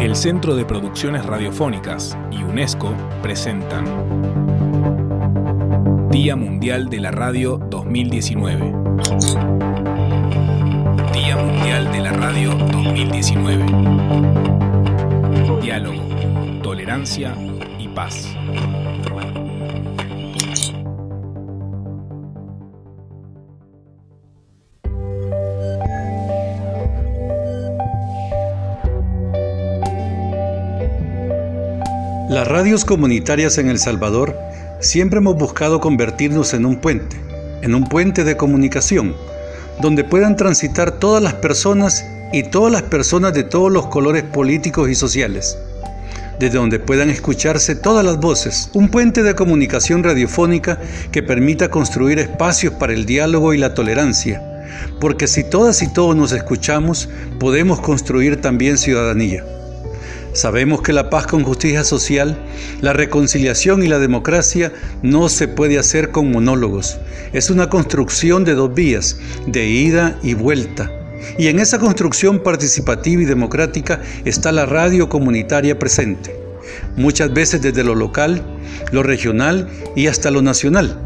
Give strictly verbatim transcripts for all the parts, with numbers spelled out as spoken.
El Centro de Producciones Radiofónicas y UNESCO presentan Día Mundial de la Radio dos mil diecinueve. Día Mundial de la Radio dos mil diecinueve. Diálogo, tolerancia y paz. Las radios comunitarias en El Salvador siempre hemos buscado convertirnos en un puente, en un puente de comunicación, donde puedan transitar todas las personas y todas las personas de todos los colores políticos y sociales, desde donde puedan escucharse todas las voces, un puente de comunicación radiofónica que permita construir espacios para el diálogo y la tolerancia, porque si todas y todos nos escuchamos, podemos construir también ciudadanía. Sabemos que la paz con justicia social, la reconciliación y la democracia no se puede hacer con monólogos. Es una construcción de dos vías, de ida y vuelta. Y en esa construcción participativa y democrática está la radio comunitaria presente, muchas veces desde lo local, lo regional y hasta lo nacional.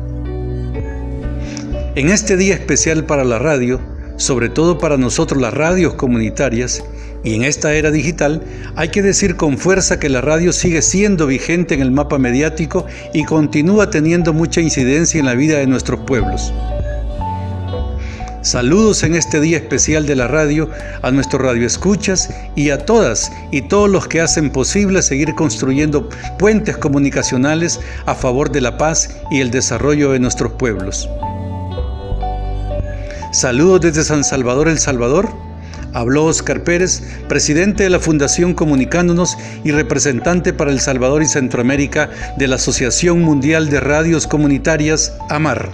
En este día especial para la radio, sobre todo para nosotros las radios comunitarias, y en esta era digital, hay que decir con fuerza que la radio sigue siendo vigente en el mapa mediático y continúa teniendo mucha incidencia en la vida de nuestros pueblos. Saludos en este día especial de la radio a nuestros radioescuchas y a todas y todos los que hacen posible seguir construyendo puentes comunicacionales a favor de la paz y el desarrollo de nuestros pueblos. Saludos desde San Salvador, El Salvador. Habló Oscar Pérez, presidente de la Fundación Comunicándonos y representante para El Salvador y Centroamérica de la Asociación Mundial de Radios Comunitarias, AMAR.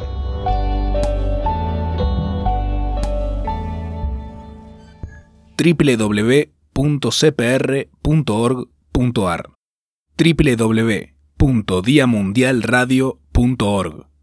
doble u doble u doble u punto c p r punto org punto a r doble u doble u doble u punto dia mundial radio punto org